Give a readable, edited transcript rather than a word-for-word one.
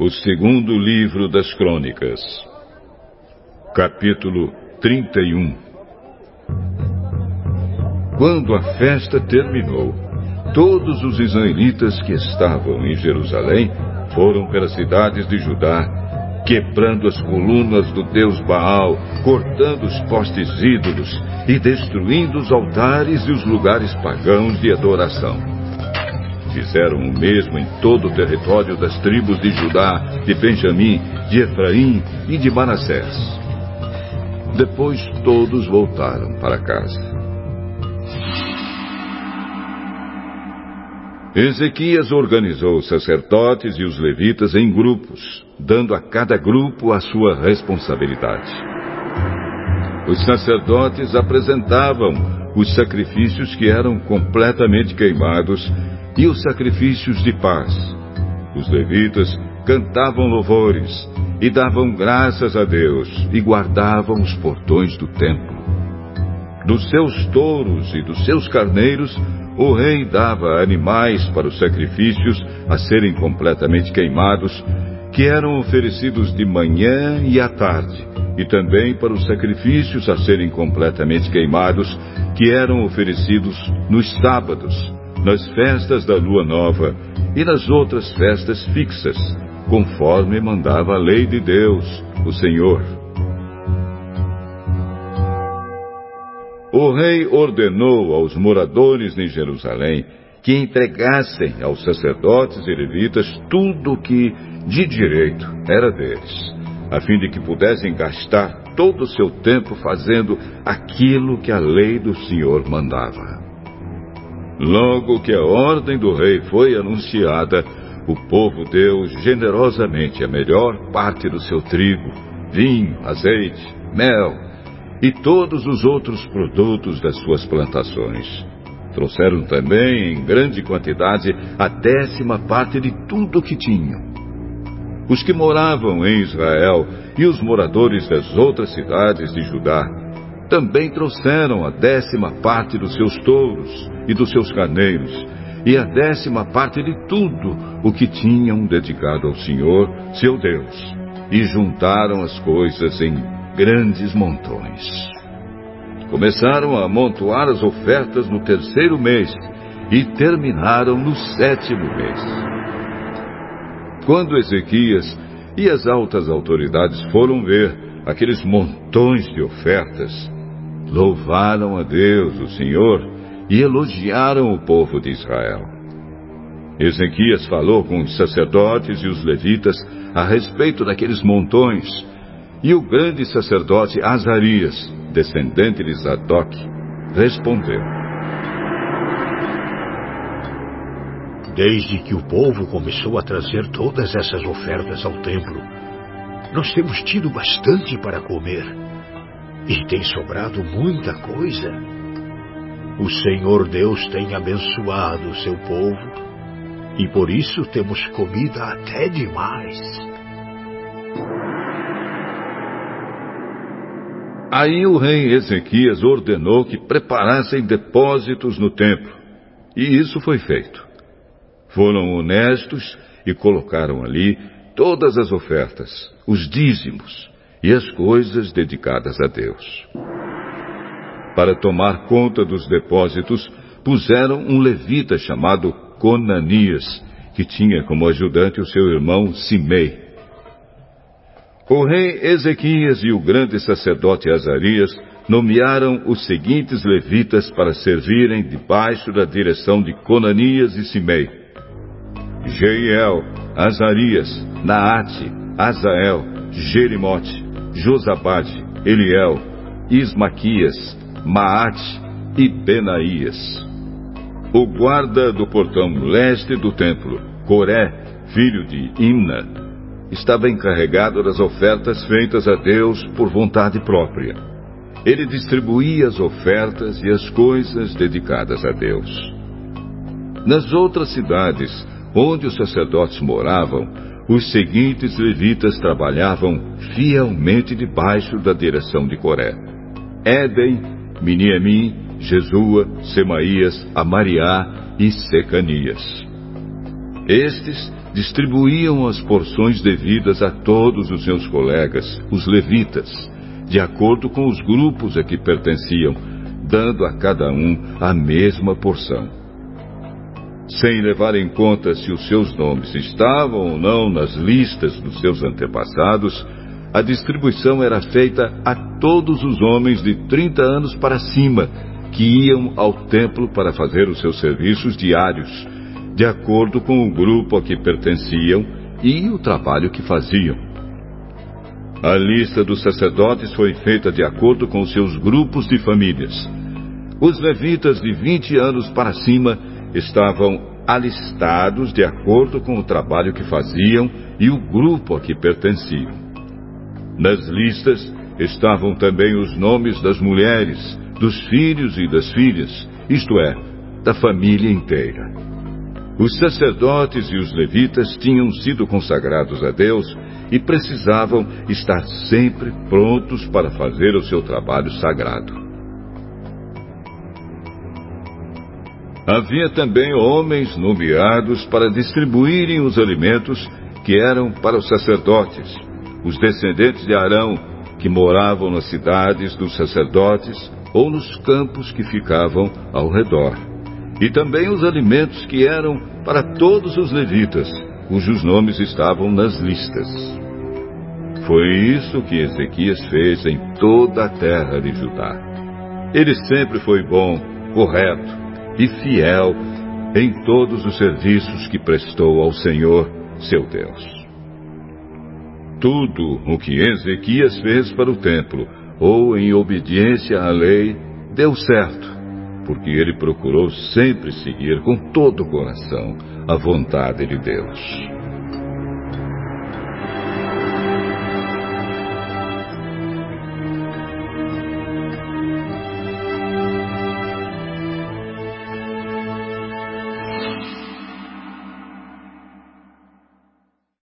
O segundo livro das Crônicas, capítulo 31. Quando a festa terminou, todos os israelitas que estavam em Jerusalém foram pelas cidades de Judá, quebrando as colunas do deus Baal, cortando os postes ídolos e destruindo os altares e os lugares pagãos de adoração. Fizeram o mesmo em todo o território das tribos de Judá, de Benjamim, de Efraim e de Manassés. Depois todos voltaram para casa. Ezequias organizou os sacerdotes e os levitas em grupos, dando a cada grupo a sua responsabilidade. Os sacerdotes apresentavam os sacrifícios que eram completamente queimados e os sacrifícios de paz. Os levitas cantavam louvores e davam graças a Deus e guardavam os portões do templo. Dos seus touros e dos seus carneiros, o rei dava animais para os sacrifícios a serem completamente queimados, que eram oferecidos de manhã e à tarde, e também para os sacrifícios a serem completamente queimados, que eram oferecidos nos sábados, nas festas da lua nova e nas outras festas fixas, conforme mandava a lei de Deus, o Senhor. O rei ordenou aos moradores de Jerusalém que entregassem aos sacerdotes e levitas tudo o que, de direito, era deles, a fim de que pudessem gastar todo o seu tempo fazendo aquilo que a lei do Senhor mandava. Logo que a ordem do rei foi anunciada, o povo deu generosamente a melhor parte do seu trigo, vinho, azeite, mel e todos os outros produtos das suas plantações. Trouxeram também, em grande quantidade, a 10ª parte de tudo o que tinham. Os que moravam em Israel e os moradores das outras cidades de Judá também trouxeram a 10ª parte dos seus touros e dos seus carneiros, e a 10ª parte de tudo o que tinham dedicado ao Senhor, seu Deus, e juntaram as coisas em grandes montões. Começaram a amontoar as ofertas no 3º mês e terminaram no 7º mês. Quando Ezequias e as altas autoridades foram ver aqueles montões de ofertas, louvaram a Deus, o Senhor, e elogiaram o povo de Israel. Ezequias falou com os sacerdotes e os levitas a respeito daqueles montões, e o grande sacerdote Azarias, descendente de Zadok, respondeu: Desde que o povo começou a trazer todas essas ofertas ao templo, nós temos tido bastante para comer, e tem sobrado muita coisa. O Senhor Deus tem abençoado o seu povo, e por isso temos comida até demais. Aí o rei Ezequias ordenou que preparassem depósitos no templo, e isso foi feito. Foram honestos e colocaram ali todas as ofertas, os dízimos e as coisas dedicadas a Deus. Para tomar conta dos depósitos, puseram um levita chamado Conanias, que tinha como ajudante o seu irmão Simei. O rei Ezequias e o grande sacerdote Azarias nomearam os seguintes levitas para servirem debaixo da direção de Conanias e Simei: Jeiel, Azarias, Naate, Azael, Jerimote, Josabade, Eliel, Ismaquias, Maate e Benaías. O guarda do portão leste do templo, Coré, filho de Imna, estava encarregado das ofertas feitas a Deus por vontade própria. Ele distribuía as ofertas e as coisas dedicadas a Deus. Nas outras cidades onde os sacerdotes moravam, os seguintes levitas trabalhavam fielmente debaixo da direção de Coré: Éden, Miniamim, Jesua, Semaías, Amariá e Secanias. Estes distribuíam as porções devidas a todos os seus colegas, os levitas, de acordo com os grupos a que pertenciam, dando a cada um a mesma porção. Sem levar em conta se os seus nomes estavam ou não nas listas dos seus antepassados, a distribuição era feita a todos os homens de 30 anos para cima, que iam ao templo para fazer os seus serviços diários, de acordo com o grupo a que pertenciam e o trabalho que faziam. A lista dos sacerdotes foi feita de acordo com os seus grupos de famílias. Os levitas de 20 anos para cima estavam alistados de acordo com o trabalho que faziam e o grupo a que pertenciam. Nas listas estavam também os nomes das mulheres, dos filhos e das filhas, isto é, da família inteira. Os sacerdotes e os levitas tinham sido consagrados a Deus e precisavam estar sempre prontos para fazer o seu trabalho sagrado. Havia também homens nomeados para distribuírem os alimentos que eram para os sacerdotes, os descendentes de Arão, que moravam nas cidades dos sacerdotes ou nos campos que ficavam ao redor. E também os alimentos que eram para todos os levitas, cujos nomes estavam nas listas. Foi isso que Ezequias fez em toda a terra de Judá. Ele sempre foi bom, correto e fiel em todos os serviços que prestou ao Senhor, seu Deus. Tudo o que Ezequias fez para o templo, ou em obediência à lei, deu certo, porque ele procurou sempre seguir com todo o coração a vontade de Deus.